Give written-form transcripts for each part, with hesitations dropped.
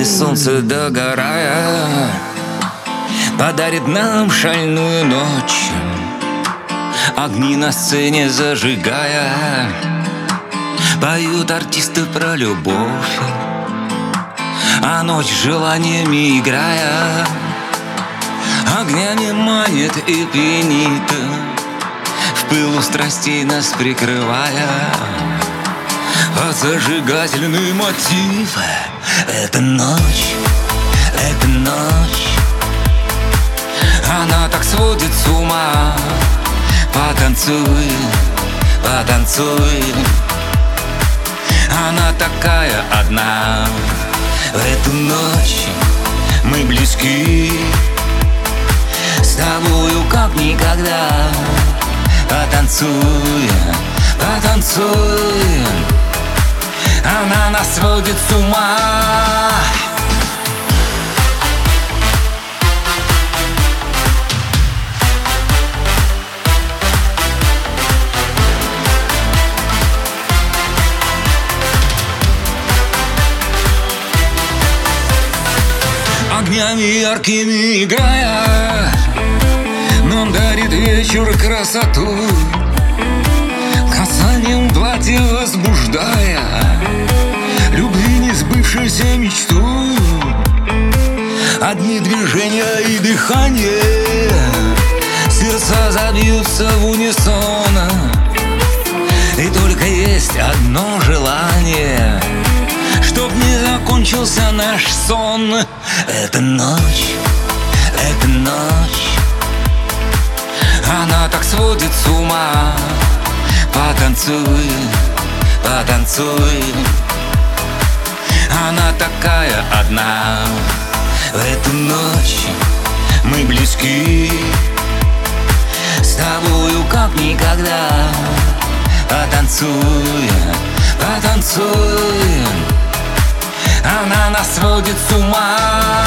солнце догорая подарит нам шальную ночь, огни на сцене зажигая. Поют артисты про любовь, а ночь желаниями играя огнями манит и пьянит, в пылу страстей нас прикрывая. А зажигательный мотив — это ночь, это ночь. Она так сводит с ума. Потанцуй, потанцуй. Она такая одна. В эту ночь мы близки, с тобою как никогда. Потанцуй, потанцуй. Она нас сводит с ума. Огнями яркими играя, нам дарит вечер красоту, касанием платья возбуждая любви несбывшуюся мечту. Одни движения и дыхание, сердца забьются в унисон, и только есть одно желание, чтоб не закончился наш сон. Это ночь, это ночь. Она так сводит с ума. Потанцуй, потанцуй. Она такая одна. В эту ночь мы близки, с тобою как никогда. Потанцуй, потанцуй. Она нас сводит с ума.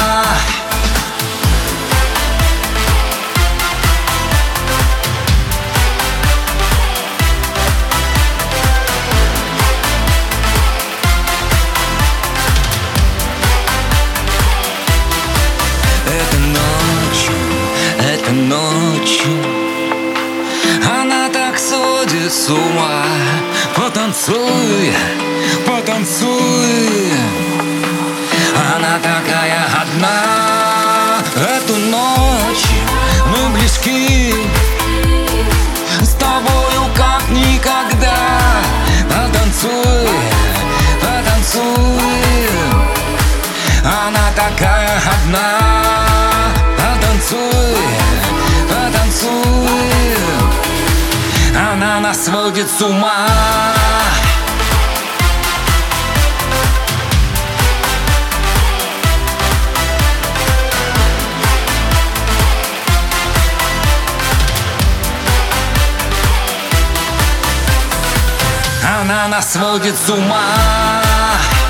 Это ночью она так сводит с ума. Потанцуй, потанцуй. Она такая одна. Эту ночь мы близки, с тобою как никогда. Потанцуй, потанцуй. Она такая одна. Потанцуй, потанцуй. Она нас сводит с ума. Она нас сводит с ума.